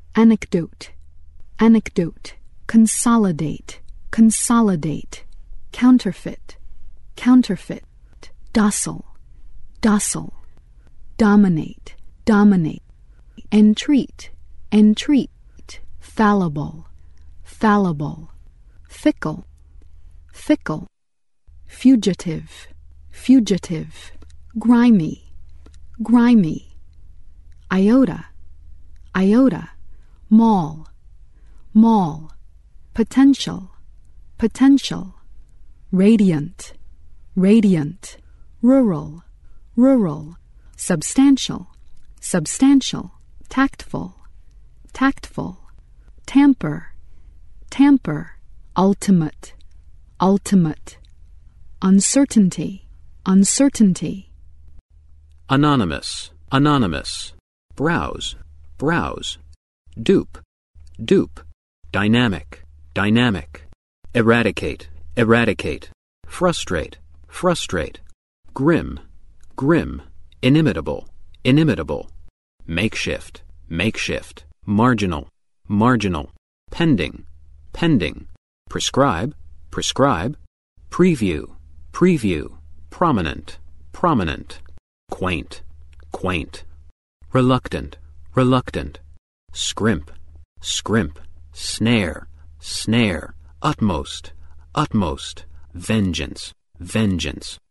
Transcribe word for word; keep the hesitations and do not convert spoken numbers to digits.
anecdote, anecdote, consolidate, consolidate, counterfeit, counterfeit, docile, docile, dominate, dominate, entreat, entreat, fallible, fallible, fickle, fickle, fugitive, fugitive, grimy, grimy, iota, iota, mall, mall, potential, potential, radiant, radiant, rural, rural, substantial, substantial, tactful, tactful, tamper, tamper, ultimate, ultimate, uncertainty, uncertainty. Anonymous, anonymous, browse, browse, dupe, dupe, dynamic, dynamic, eradicate, eradicate, frustrate, frustrate, grim, grim, inimitable, inimitable, makeshift, makeshift, marginal, marginal, pending, pending, prescribe, prescribe, preview, preview, prominent, prominent, quaint, quaint, reluctant, reluctant, scrimp, scrimp, snare, snare, utmost, utmost, vengeance, vengeance,